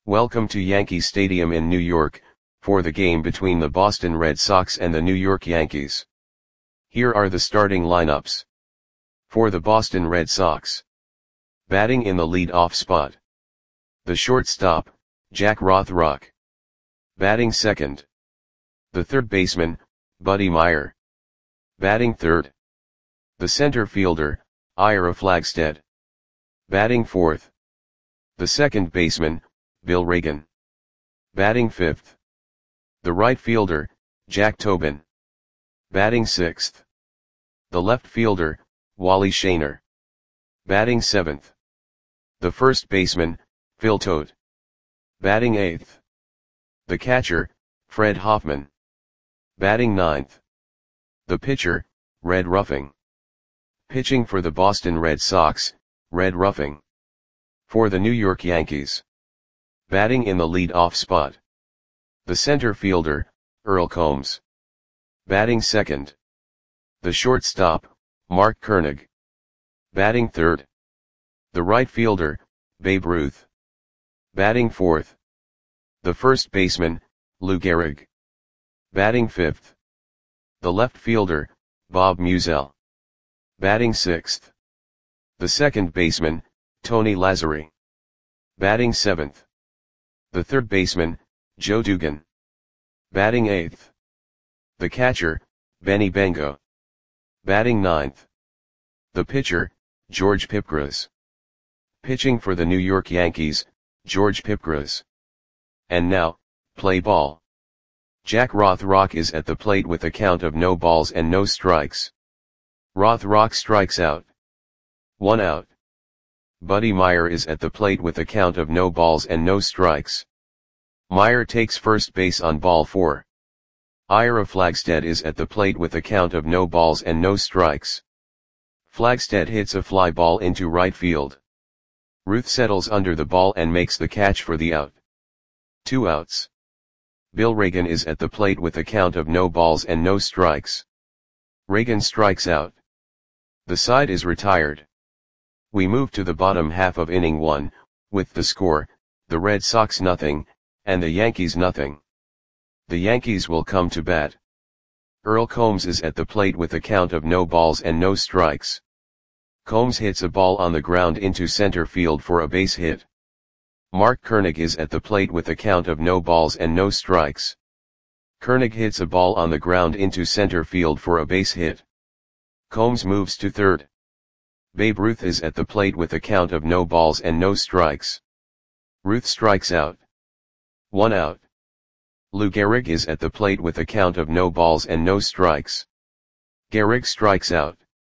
Welcome to Yankee Stadium in New York, for the game between the Boston Red Sox and the New York Yankees. Here are the starting lineups. For the Boston Red Sox. Batting in the lead-off spot. The shortstop, Jack Rothrock. Batting second. The third baseman, Buddy Meyer. Batting third. The center fielder, Ira Flagstead. Batting fourth. The second baseman, Bill Reagan. Batting fifth. The right fielder, Jack Tobin. Batting sixth. The left fielder, Wally Shaner. Batting seventh. The first baseman, Phil Todt. Batting eighth. The catcher, Fred Hoffman. Batting ninth. The pitcher, Red Ruffing. Pitching for the Boston Red Sox, Red Ruffing. For the New York Yankees. Batting in the lead-off spot. The center fielder, Earl Combs. Batting second. The shortstop, Mark Koenig. Batting third. The right fielder, Babe Ruth. Batting fourth. The first baseman, Lou Gehrig. Batting fifth. The left fielder, Bob Musial. Batting sixth. The second baseman, Tony Lazzeri. Batting seventh. The third baseman, Joe Dugan. Batting eighth. The catcher, Benny Bengo. Batting ninth. The pitcher, George Pipgras. Pitching for the New York Yankees, George Pipgras. And now, play ball. Jack Rothrock is at the plate with a count of no balls and no strikes. Rothrock strikes out. 1 out. Buddy Meyer is at the plate with a count of no balls and no strikes. Meyer takes first base on ball 4. Ira Flagstead is at the plate with a count of no balls and no strikes. Flagstead hits a fly ball into right field. Ruth settles under the ball and makes the catch for the out. 2 outs. Bill Reagan is at the plate with a count of no balls and no strikes. Reagan strikes out. The side is retired. We move to the bottom half of inning 1, with the score, the Red Sox nothing, and the Yankees nothing. The Yankees will come to bat. Earl Combs is at the plate with a count of no balls and no strikes. Combs hits a ball on the ground into center field for a base hit. Mark Koenig is at the plate with a count of no balls and no strikes. Koenig hits a ball on the ground into center field for a base hit. Combs moves to third. Babe Ruth is at the plate with a count of no balls and no strikes. Ruth strikes out. 1 out. Lou Gehrig is at the plate with a count of no balls and no strikes. Gehrig strikes out.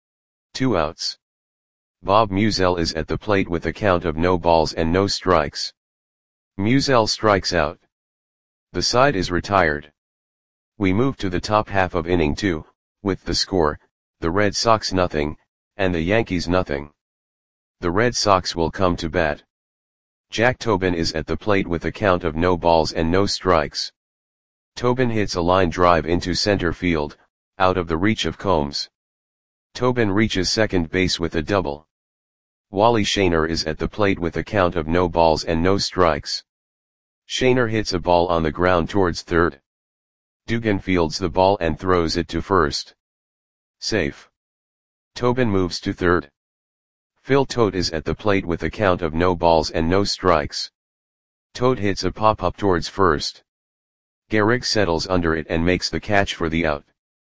2 outs. Bob Musial is at the plate with a count of no balls and no strikes. Musial strikes out. The side is retired. We move to the top half of inning 2, with the score, the Red Sox nothing, and the Yankees nothing. The Red Sox will come to bat. Jack Tobin is at the plate with a count of no balls and no strikes. Tobin hits a line drive into center field, out of the reach of Combs. Tobin reaches second base with a double. Wally Shaner is at the plate with a count of no balls and no strikes. Shaner hits a ball on the ground towards third. Dugan fields the ball and throws it to first. Safe. Tobin moves to third. Phil Todt is at the plate with a count of no balls and no strikes. Todt hits a pop-up towards first. Gehrig settles under it and makes the catch for the out.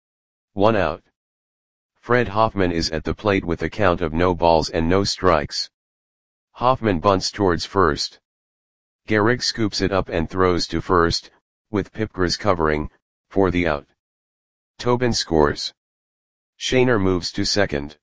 1 out. Fred Hoffman is at the plate with a count of no balls and no strikes. Hoffman bunts towards first. Gehrig scoops it up and throws to first, with Pipgras covering, for the out. Tobin scores. Shaner moves to second.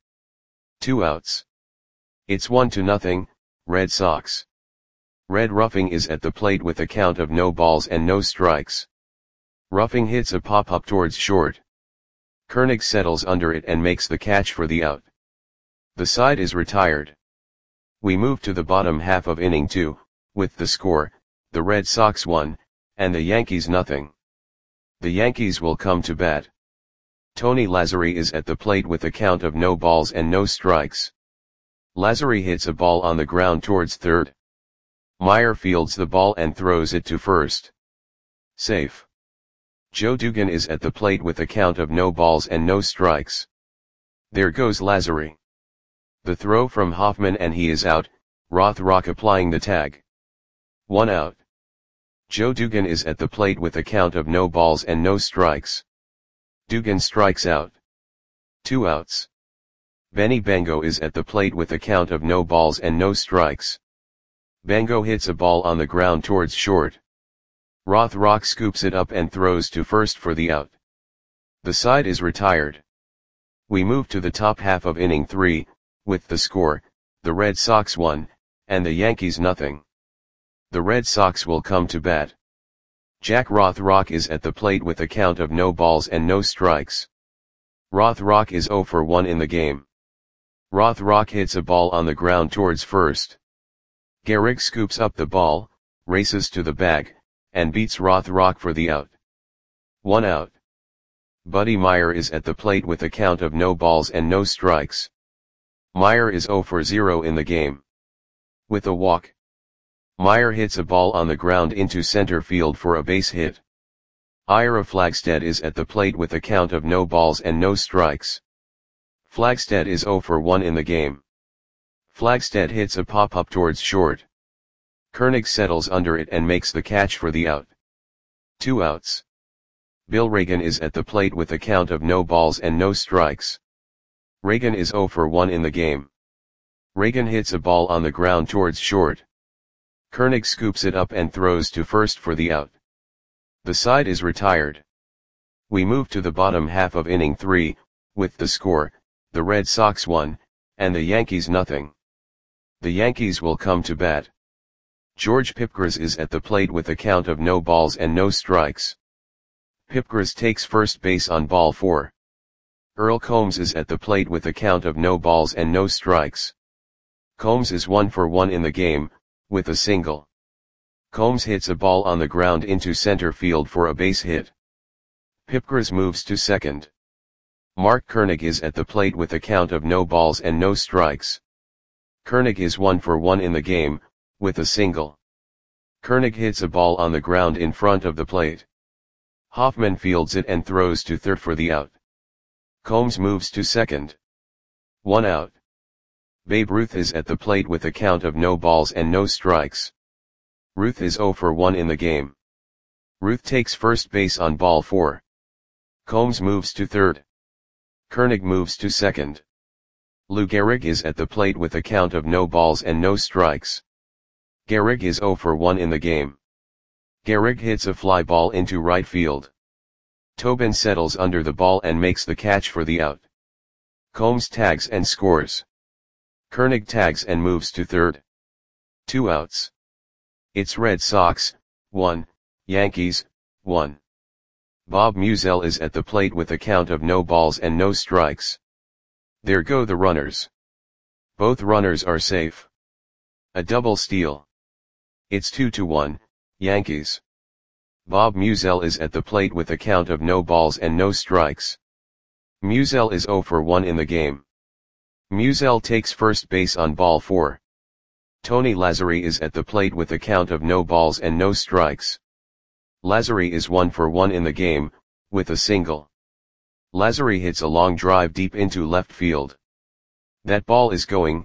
2 outs. It's 1-0, Red Sox. Red Ruffing is at the plate with a count of no balls and no strikes. Ruffing hits a pop-up towards short. Koenig settles under it and makes the catch for the out. The side is retired. We move to the bottom half of inning 2, with the score, the Red Sox 1, and the Yankees nothing. The Yankees will come to bat. Tony Lazzeri is at the plate with a count of no balls and no strikes. Lazzeri hits a ball on the ground towards third. Meyer fields the ball and throws it to first. Safe. Joe Dugan is at the plate with a count of no balls and no strikes. There goes Lazary. The throw from Hoffman and he is out, Rothrock applying the tag. 1 out. Joe Dugan is at the plate with a count of no balls and no strikes. Dugan strikes out. 2 outs. Benny Bango is at the plate with a count of no balls and no strikes. Bango hits a ball on the ground towards short. Rothrock scoops it up and throws to first for the out. The side is retired. We move to the top half of inning 3, with the score, the Red Sox 1, and the Yankees nothing. The Red Sox will come to bat. Jack Rothrock is at the plate with a count of no balls and no strikes. Rothrock is 0 for 1 in the game. Rothrock hits a ball on the ground towards first. Gehrig scoops up the ball, races to the bag, and beats Rothrock for the out. 1 out. Buddy Meyer is at the plate with a count of no balls and no strikes. Meyer is 0 for 0 in the game. With a walk. Meyer hits a ball on the ground into center field for a base hit. Ira Flagstead is at the plate with a count of no balls and no strikes. Flagstead is 0 for 1 in the game. Flagstead hits a pop-up towards short. Koenig settles under it and makes the catch for the out. 2 outs. Bill Reagan is at the plate with a count of no balls and no strikes. Reagan is 0 for 1 in the game. Reagan hits a ball on the ground towards short. Koenig scoops it up and throws to first for the out. The side is retired. We move to the bottom half of inning 3, with the score, the Red Sox 1, and the Yankees nothing. The Yankees will come to bat. George Pipgras is at the plate with a count of no balls and no strikes. Pipgras takes first base on ball 4. Earl Combs is at the plate with a count of no balls and no strikes. Combs is 1 for 1 in the game, with a single. Combs hits a ball on the ground into center field for a base hit. Pipgras moves to second. Mark Koenig is at the plate with a count of no balls and no strikes. Koenig is 1 for 1 in the game, with a single. Koenig hits a ball on the ground in front of the plate. Hoffman fields it and throws to third for the out. Combs moves to second. 1 out. Babe Ruth is at the plate with a count of no balls and no strikes. Ruth is 0 for 1 in the game. Ruth takes first base on ball 4. Combs moves to third. Koenig moves to second. Lou Gehrig is at the plate with a count of no balls and no strikes. Gehrig is 0 for 1 in the game. Gehrig hits a fly ball into right field. Tobin settles under the ball and makes the catch for the out. Combs tags and scores. Koenig tags and moves to third. 2 outs. It's Red Sox, 1, Yankees, 1. Bob Musial is at the plate with a count of no balls and no strikes. There go the runners. Both runners are safe. A double steal. It's 2-1, Yankees. Bob Musial is at the plate with a count of no balls and no strikes. Musial is 0 for 1 in the game. Musial takes first base on ball 4. Tony Lazzari is at the plate with a count of no balls and no strikes. Lazzari is 1 for 1 in the game, with a single. Lazzari hits a long drive deep into left field. That ball is gone.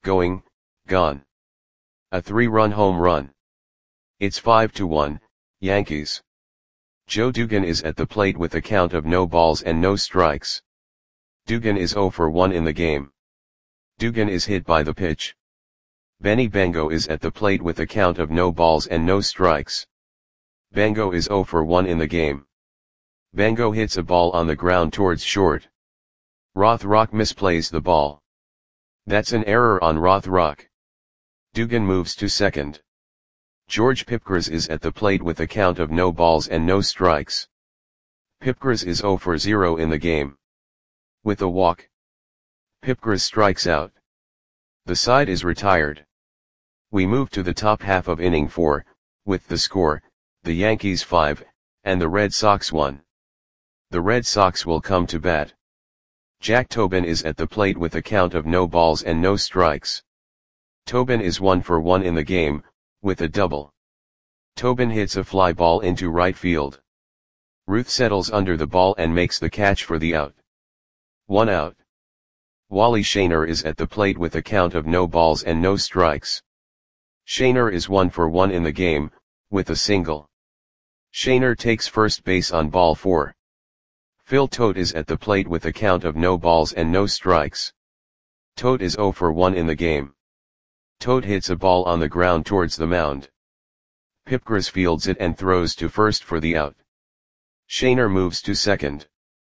A 3-run home run. It's 5-1, Yankees. Joe Dugan is at the plate with a count of no balls and no strikes. Dugan is 0 for 1 in the game. Dugan is hit by the pitch. Benny Bango is at the plate with a count of no balls and no strikes. Bango is 0 for 1 in the game. Bango hits a ball on the ground towards short. Rothrock misplays the ball. That's an error on Rothrock. Dugan moves to second. George Pipgras is at the plate with a count of no balls and no strikes. Pipgras is 0 for 0 in the game. With a walk. Pipgras strikes out. The side is retired. We move to the top half of inning 4, with the score, the Yankees 5, and the Red Sox 1. The Red Sox will come to bat. Jack Tobin is at the plate with a count of no balls and no strikes. Tobin is 1 for 1 in the game, with a double. Tobin hits a fly ball into right field. Ruth settles under the ball and makes the catch for the out. 1 out. Wally Shaner is at the plate with a count of no balls and no strikes. Shaner is 1 for 1 in the game, with a single. Shaner takes first base on ball 4. Phil Tote is at the plate with a count of no balls and no strikes. Tote is 0 for 1 in the game. Tote hits a ball on the ground towards the mound. Pipgras fields it and throws to first for the out. Shaner moves to second.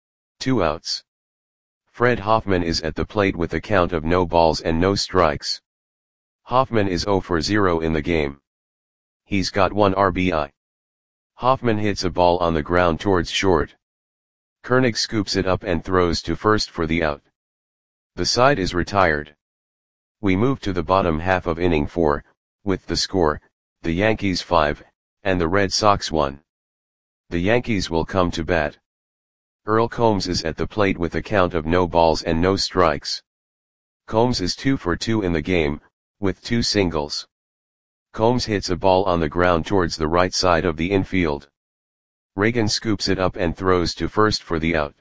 2 outs. Fred Hoffman is at the plate with a count of no balls and no strikes. Hoffman is 0 for 0 in the game. He's got 1 RBI. Hoffman hits a ball on the ground towards short. Koenig scoops it up and throws to first for the out. The side is retired. We move to the bottom half of inning 4, with the score, the Yankees 5, and the Red Sox 1. The Yankees will come to bat. Earl Combs is at the plate with a count of no balls and no strikes. Combs is 2 for 2 in the game, with 2 singles. Combs hits a ball on the ground towards the right side of the infield. Reagan scoops it up and throws to first for the out.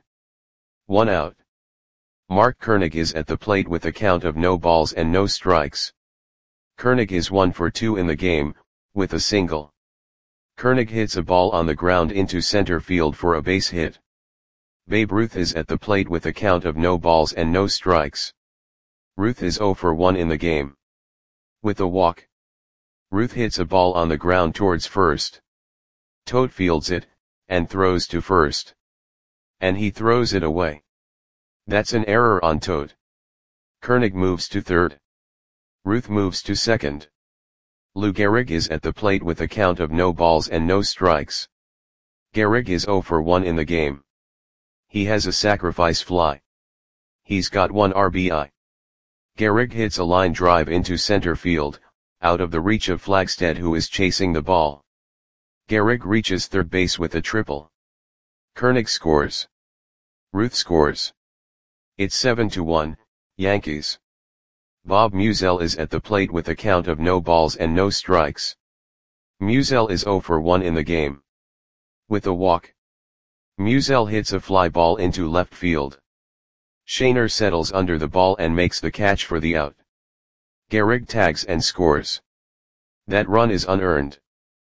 1 out. Mark Koenig is at the plate with a count of no balls and no strikes. Koenig is 1 for 2 in the game, with a single. Koenig hits a ball on the ground into center field for a base hit. Babe Ruth is at the plate with a count of no balls and no strikes. Ruth is 0 for 1 in the game. With a walk. Ruth hits a ball on the ground towards first. Tote fields it, and throws to first. And he throws it away. That's an error on Tote. Koenig moves to third. Ruth moves to second. Lou Gehrig is at the plate with a count of no balls and no strikes. Gehrig is 0 for 1 in the game. He has a sacrifice fly. He's got 1 RBI. Gehrig hits a line drive into center field, out of the reach of Flagstead, who is chasing the ball. Gehrig reaches third base with a triple. Koenig scores. Ruth scores. It's 7-1, Yankees. Bob Musial is at the plate with a count of no balls and no strikes. Musial is 0 for 1 in the game. With a walk. Musial hits a fly ball into left field. Shaner settles under the ball and makes the catch for the out. Gehrig tags and scores. That run is unearned.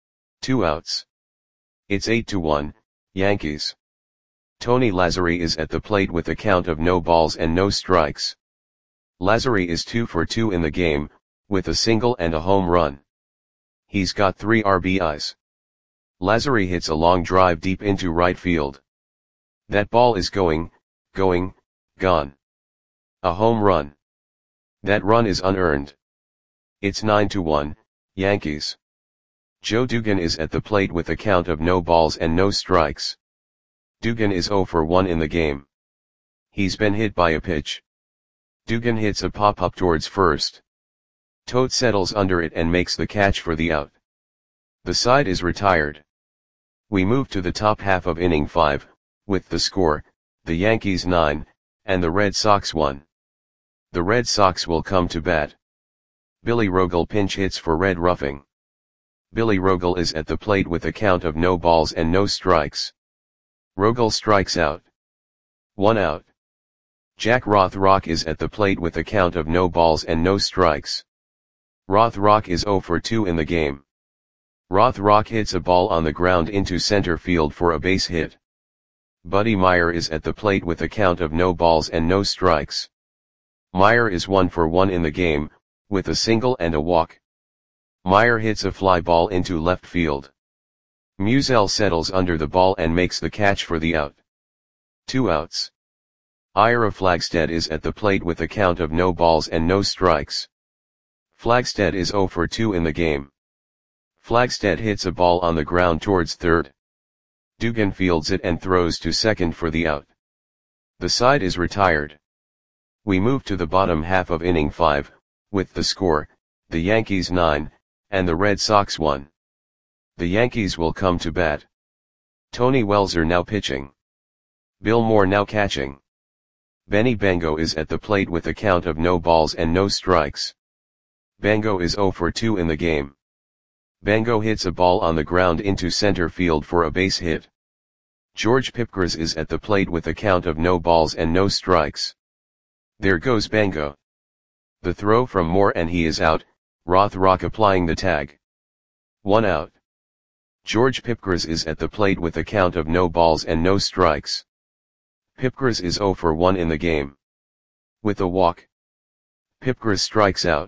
2 outs. It's 8-1, Yankees. Tony Lazzari is at the plate with a count of no balls and no strikes. Lazzari is 2 for 2 in the game, with a single and a home run. He's got 3 RBIs. Lazzari hits a long drive deep into right field. That ball is going, gone. A home run. That run is unearned. It's 9-1, Yankees. Joe Dugan is at the plate with a count of no balls and no strikes. Dugan is 0 for 1 in the game. He's been hit by a pitch. Dugan hits a pop-up towards first. Tote settles under it and makes the catch for the out. The side is retired. We move to the top half of inning 5, with the score, the Yankees 9, and the Red Sox 1. The Red Sox will come to bat. Billy Rogel pinch hits for Red Ruffing. Billy Rogel is at the plate with a count of no balls and no strikes. Rogel strikes out. 1 out. Jack Rothrock is at the plate with a count of no balls and no strikes. Rothrock is 0 for 2 in the game. Rothrock hits a ball on the ground into center field for a base hit. Buddy Meyer is at the plate with a count of no balls and no strikes. Meyer is 1 for 1 in the game, with a single and a walk. Meyer hits a fly ball into left field. Musial settles under the ball and makes the catch for the out. 2 outs. Ira Flagstead is at the plate with a count of no balls and no strikes. Flagstead is 0 for 2 in the game. Flagstead hits a ball on the ground towards third. Dugan fields it and throws to second for the out. The side is retired. We move to the bottom half of inning 5, with the score, the Yankees 9, and the Red Sox 1. The Yankees will come to bat. Tony Welzer now pitching. Bill Moore now catching. Benny Bango is at the plate with a count of no balls and no strikes. Bango is 0 for 2 in the game. Bango hits a ball on the ground into center field for a base hit. George Pipgras is at the plate with a count of no balls and no strikes. There goes Bango. The throw from Moore and he is out, Rothrock applying the tag. 1 out. George Pipgras is at the plate with a count of no balls and no strikes. Pipgras is 0 for 1 in the game. With a walk, Pipgras strikes out.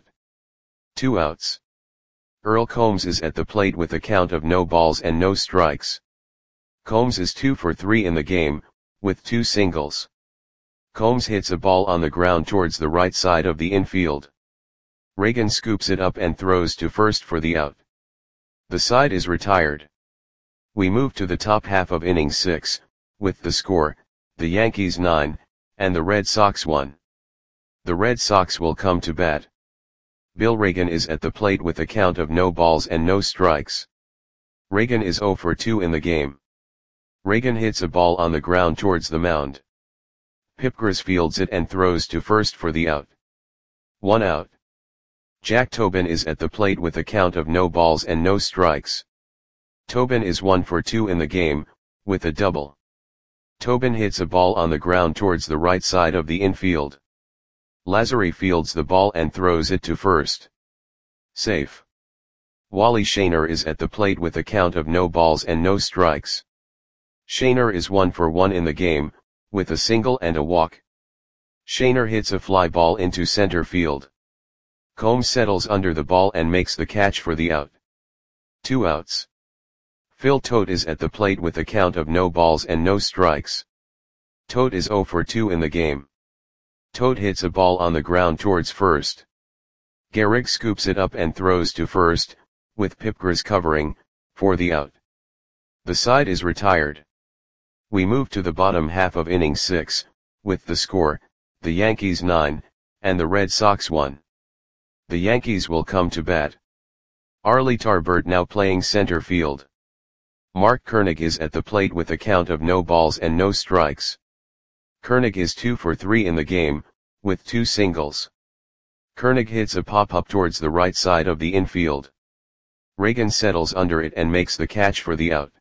2 outs. Earl Combs is at the plate with a count of no balls and no strikes. Combs is 2 for 3 in the game, with 2 singles. Combs hits a ball on the ground towards the right side of the infield. Reagan scoops it up and throws to first for the out. The side is retired. We move to the top half of inning 6, with the score, the Yankees 9, and the Red Sox 1. The Red Sox will come to bat. Bill Reagan is at the plate with a count of no balls and no strikes. Reagan is 0 for 2 in the game. Reagan hits a ball on the ground towards the mound. Pipgras fields it and throws to first for the out. 1 out. Jack Tobin is at the plate with a count of no balls and no strikes. Tobin is 1 for 2 in the game, with a double. Tobin hits a ball on the ground towards the right side of the infield. Lazary fields the ball and throws it to first. Safe. Wally Shaner is at the plate with a count of no balls and no strikes. Shaner is 1 for 1 in the game, with a single and a walk. Shaner hits a fly ball into center field. Combs settles under the ball and makes the catch for the out. 2 outs. Phil Tote is at the plate with a count of no balls and no strikes. Tote is 0 for 2 in the game. Tote hits a ball on the ground towards first. Gehrig scoops it up and throws to first, with Pipgras covering, for the out. The side is retired. We move to the bottom half of inning 6, with the score, the Yankees 9, and the Red Sox 1. The Yankees will come to bat. Arlie Tarbert now playing center field. Mark Koenig is at the plate with a count of no balls and no strikes. Koenig is 2 for 3 in the game, with 2 singles. Koenig hits a pop-up towards the right side of the infield. Reagan settles under it and makes the catch for the out.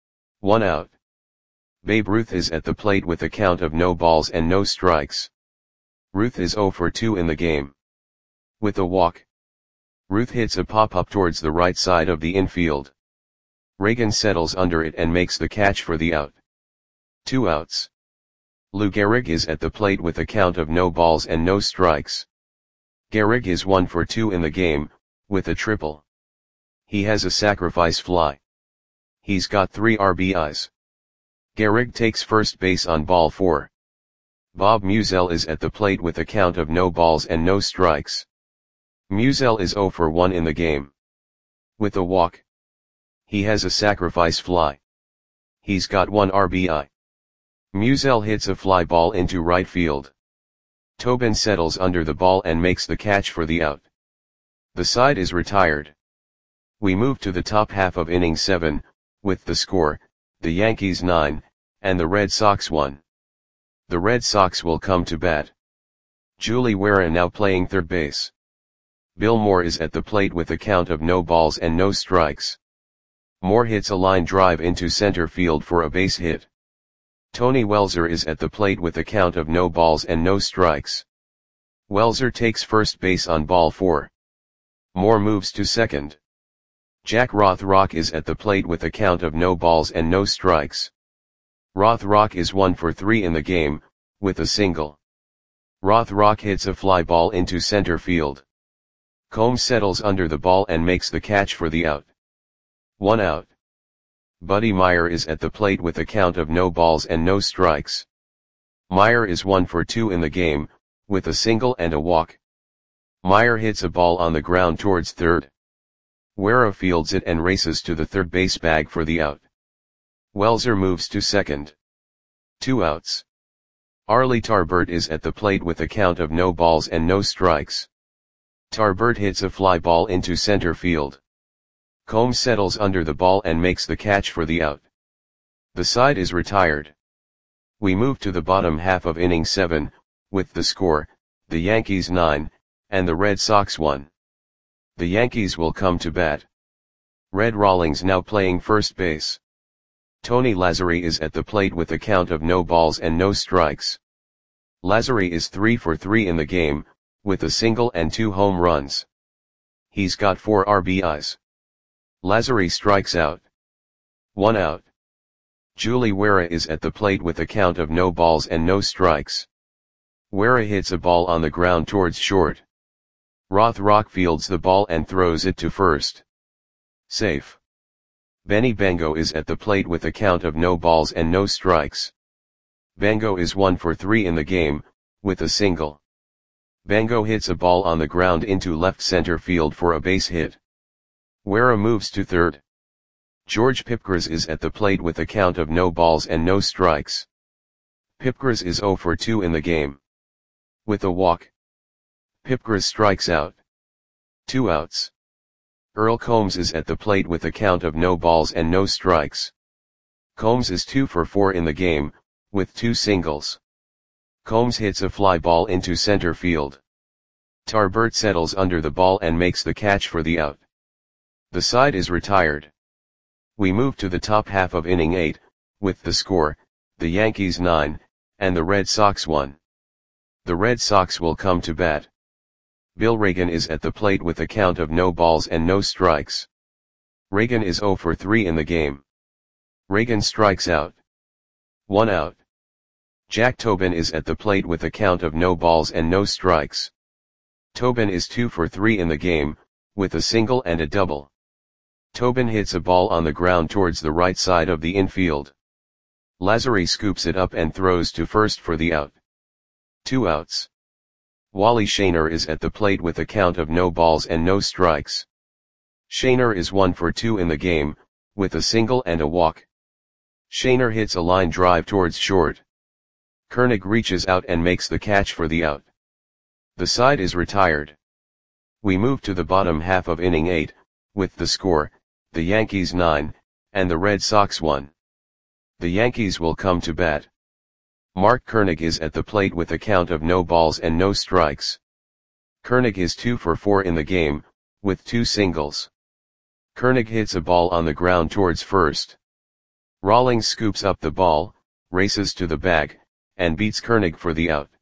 1 out. Babe Ruth is at the plate with a count of no balls and no strikes. Ruth is 0 for 2 in the game. With a walk, Ruth hits a pop-up towards the right side of the infield. Reagan settles under it and makes the catch for the out. 2 outs. Lou Gehrig is at the plate with a count of no balls and no strikes. Gehrig is 1 for 2 in the game, with a triple. He has a sacrifice fly. He's got 3 RBIs. Gehrig takes first base on ball 4. Bob Musial is at the plate with a count of no balls and no strikes. Musial is 0 for 1 in the game. With a walk, he has a sacrifice fly. He's got 1 RBI. Musial hits a fly ball into right field. Tobin settles under the ball and makes the catch for the out. The side is retired. We move to the top half of inning 7, with the score, the Yankees 9, and the Red Sox 1. The Red Sox will come to bat. Julie Warren now playing third base. Bill Moore is at the plate with a count of no balls and no strikes. Moore hits a line drive into center field for a base hit. Tony Welzer is at the plate with a count of no balls and no strikes. Welzer takes first base on ball 4. Moore moves to second. Jack Rothrock is at the plate with a count of no balls and no strikes. Rothrock is 1 for 3 in the game, with a single. Rothrock hits a fly ball into center field. Combs settles under the ball and makes the catch for the out. 1 out. Buddy Meyer is at the plate with a count of no balls and no strikes. Meyer is 1 for 2 in the game, with a single and a walk. Meyer hits a ball on the ground towards third. Guerra fields it and races to the third base bag for the out. Welzer moves to second. 2 outs. Arlie Tarbert is at the plate with a count of no balls and no strikes. Tarbert hits a fly ball into center field. Combs settles under the ball and makes the catch for the out. The side is retired. We move to the bottom half of inning 7, with the score, the Yankees 9, and the Red Sox 1. The Yankees will come to bat. Red Rawlings now playing first base. Tony Lazzari is at the plate with a count of no balls and no strikes. Lazzari is 3 for 3 in the game, with a single and 2 home runs. He's got 4 RBIs. Lazzari strikes out. 1 out. Julie Guerra is at the plate with a count of no balls and no strikes. Guerra hits a ball on the ground towards short. Rothrock fields the ball and throws it to first. Safe. Benny Bango is at the plate with a count of no balls and no strikes. Bango is 1 for 3 in the game, with a single. Bango hits a ball on the ground into left center field for a base hit. Guerra moves to third. George Pipgras is at the plate with a count of no balls and no strikes. Pipgras is 0 for 2 in the game. With a walk, Pipgras strikes out. 2 outs. Earl Combs is at the plate with a count of no balls and no strikes. Combs is 2 for 4 in the game, with 2 singles. Combs hits a fly ball into center field. Tarbert settles under the ball and makes the catch for the out. The side is retired. We move to the top half of inning 8, with the score, the Yankees 9, and the Red Sox 1. The Red Sox will come to bat. Bill Reagan is at the plate with a count of no balls and no strikes. Reagan is 0 for 3 in the game. Reagan strikes out. 1 out. Jack Tobin is at the plate with a count of no balls and no strikes. Tobin is 2 for 3 in the game, with a single and a double. Tobin hits a ball on the ground towards the right side of the infield. Lazzari scoops it up and throws to first for the out. 2 outs. Wally Shaner is at the plate with a count of no balls and no strikes. Shaner is 1 for 2 in the game, with a single and a walk. Shaner hits a line drive towards short. Koenig reaches out and makes the catch for the out. The side is retired. We move to the bottom half of inning 8, with the score, the Yankees 9, and the Red Sox 1. The Yankees will come to bat. Mark Koenig is at the plate with a count of no balls and no strikes. Koenig is 2 for 4 in the game, with 2 singles. Koenig hits a ball on the ground towards first. Rawlings scoops up the ball, races to the bag, and beats Koenig for the out.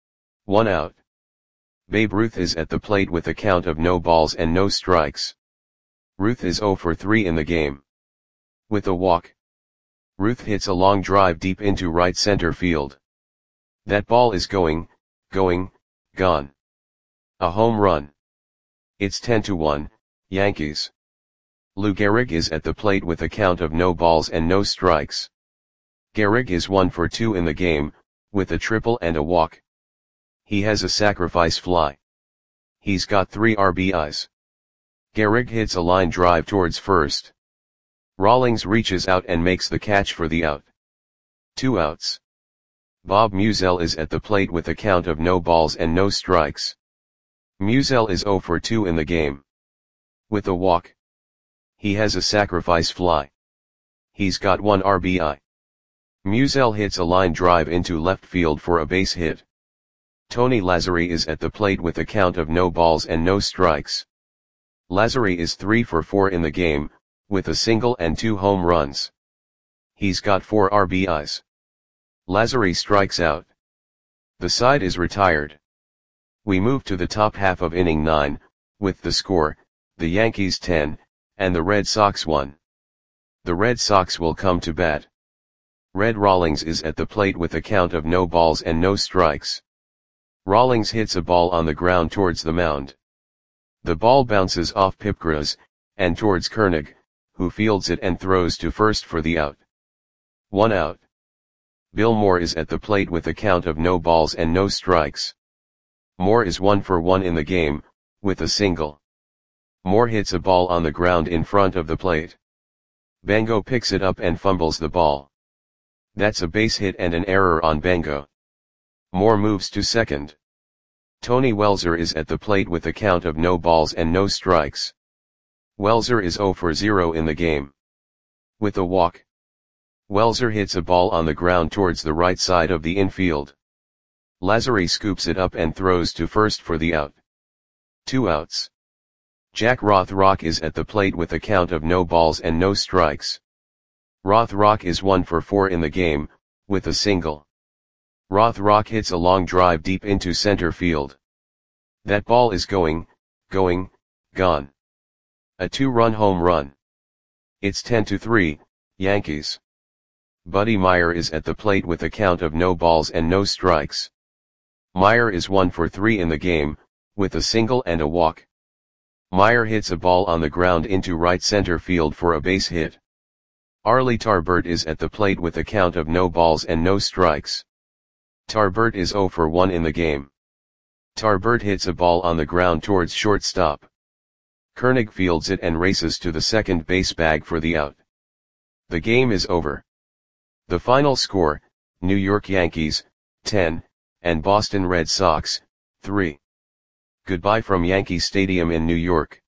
1 out. Babe Ruth is at the plate with a count of no balls and no strikes. Ruth is 0 for 3 in the game. With a walk, Ruth hits a long drive deep into right center field. That ball is gone. A home run. It's 10-1, Yankees. Lou Gehrig is at the plate with a count of no balls and no strikes. Gehrig is 1 for 2 in the game, with a triple and a walk. He has a sacrifice fly. He's got 3 RBIs. Gehrig hits a line drive towards first. Rawlings reaches out and makes the catch for the out. 2 outs. Bob Musial is at the plate with a count of no balls and no strikes. Musial is 0 for 2 in the game. With a walk, he has a sacrifice fly. He's got 1 RBI. Musial hits a line drive into left field for a base hit. Tony Lazzari is at the plate with a count of no balls and no strikes. Lazzari is 3 for 4 in the game, with a single and 2 home runs. He's got 4 RBIs. Lazzari strikes out. The side is retired. We move to the top half of inning 9, with the score, the Yankees 10, and the Red Sox 1. The Red Sox will come to bat. Red Rawlings is at the plate with a count of no balls and no strikes. Rawlings hits a ball on the ground towards the mound. The ball bounces off Pipgras, and towards Koenig, who fields it and throws to first for the out. 1 out. Bill Moore is at the plate with a count of no balls and no strikes. Moore is 1 for 1 in the game, with a single. Moore hits a ball on the ground in front of the plate. Bango picks it up and fumbles the ball. That's a base hit and an error on Bango. Moore moves to second. Tony Welzer is at the plate with a count of no balls and no strikes. Welzer is 0 for 0 in the game. With a walk, Welzer hits a ball on the ground towards the right side of the infield. Lazzari scoops it up and throws to first for the out. 2 outs. Jack Rothrock is at the plate with a count of no balls and no strikes. Rothrock is 1 for 4 in the game, with a single. Rothrock hits a long drive deep into center field. That ball is gone. A 2-run home run. It's 10-3, Yankees. Buddy Meyer is at the plate with a count of no balls and no strikes. Meyer is 1 for 3 in the game, with a single and a walk. Meyer hits a ball on the ground into right center field for a base hit. Arlie Tarbert is at the plate with a count of no balls and no strikes. Tarbert is 0 for 1 in the game. Tarbert hits a ball on the ground towards shortstop. Koenig fields it and races to the second base bag for the out. The game is over. The final score, New York Yankees, 10, and Boston Red Sox, 3. Goodbye from Yankee Stadium in New York.